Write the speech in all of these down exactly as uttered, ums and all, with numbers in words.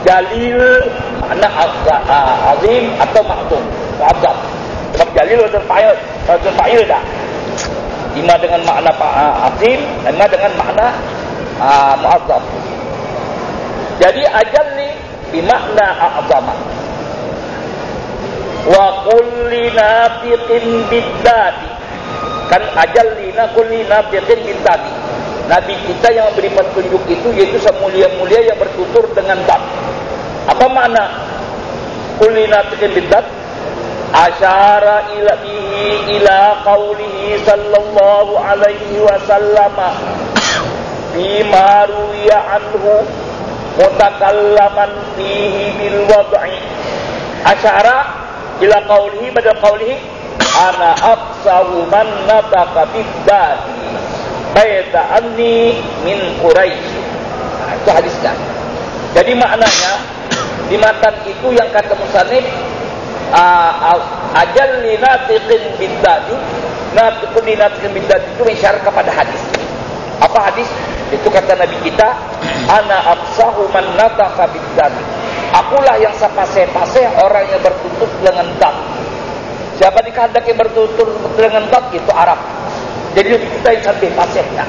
jalil makna azim atau ma'zum, mu'azzam. Sebab jalil wazn fa'il, wazn fa'il dah. Ima dengan makna azim, ima dengan makna uh, mu'azzam. Jadi ajalli bimakna a'zama. Wa kulli nafiqin biddati. Kan ajallina kulli nafiqin biddati. Nabi kita yang memberi petunjuk itu yaitu semulia-mulia yang bertutur dengan dat. Apa makna kulli nafiqin biddat? Asyara ila bihi ila qawlihi sallallahu alaihi wasallam bima ruwiya anhu mutakallaman fihi bil wad'i. Asyara ila qawlihi badal qawlihi ana afsahu man nataqa biddati baita anni min Quraisy. Nah, itu hadisnya. Jadi maknanya di matan itu yang kata musannif ajal linatiqin biddati, natiqun linatiqin biddati itu isyarat kepada hadis. Apa hadis? Itu kata Nabi kita, ana afsahu man nataqa biddati. Akulah yang sepasih-pasih orang yang bertutur dengan dat. Siapa dikehendaki bertutur dengan dat itu Arab. Jadi lebih kita yang sampai pasihnya.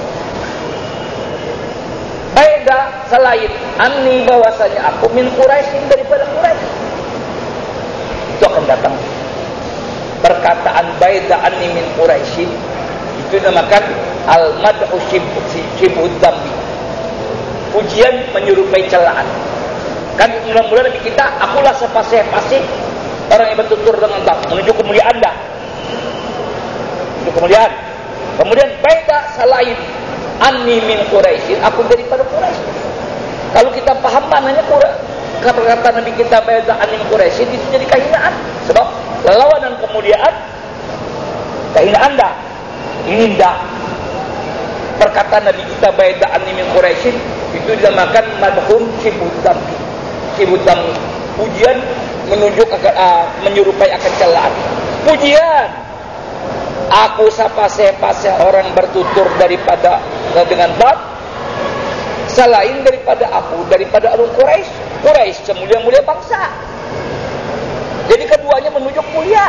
Beda selain anni bahwasanya aku min Quraisy daripada Quraisy. Itu akan datang. Perkataan beda anni min Quraisy itu dinamakan al-mad'u shibhud dambi. Pujian menyerupai celaan. Kan mula-mula Nabi kita, akulah sepasih-pasih orang yang bertutur dengan dat menuju kemuliaan dah. Menuju kemuliaan. Kemudian beda selain anni min Quraisy, aku daripada Quraisy. Kalau kita paham maknanya kata Nabi kita beda anni min Quraisy itu jadi kehinaan. Sebab lawanan kemuliaan kehinaan dah. Ini dah. Perkataan Nabi kita beda anni min Quraisy itu dinamakan madhun sibudam. Sibudam pujian menunjuk akan uh, menyerupai akan celaan. Pujian aku sapasih-pasih orang bertutur daripada dengan dat selain daripada aku daripada orang Quraisy. Quraisy semulia-mulia bangsa. Jadi keduanya menunjuk mulia.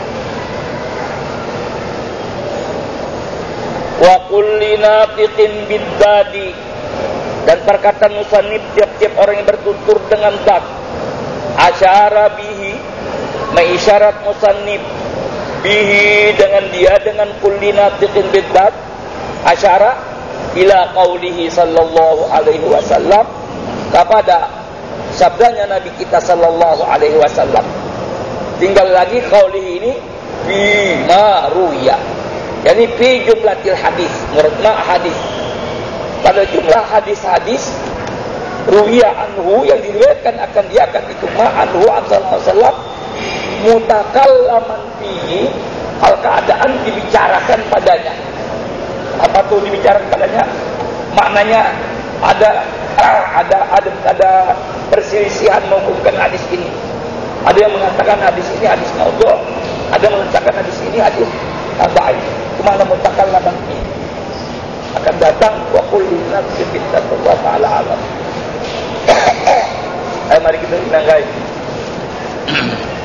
Wa kulli nafiqin biddadi, dan perkataan musannif tiap-tiap orang yang bertutur dengan dat. Asyara bihi, mengisyarat musannif bihi dengan dia dengan kulli nafiqin biddat. Asyara ila qaulihi sallallahu alaihi wasallam, kepada sabdanya Nabi kita sallallahu alaihi wasallam. Tinggal lagi qaulihi ini bima ruya, yani fi jumlatil hadis, menurut ma hadis, pada jumlah hadis-hadis ruya anhu yang diriwayatkan akan dia akan itu ma anhu sallallahu alaihi wasallam mutakallaman fihi, hal keadaan dibicarakan padanya. Apa tuh dibicarakan padanya? Maknanya ada ada ada ada perselisihan menghukumkan hadis ini. Ada yang mengatakan hadis ini hadis maudhu', ada yang mengatakan hadis ini hadis dhaif. Kemana mutakallaman fihi? Akan datang wa kullu nafsin bittaqwa ta'ala alam. Ayo mari kita menanggai.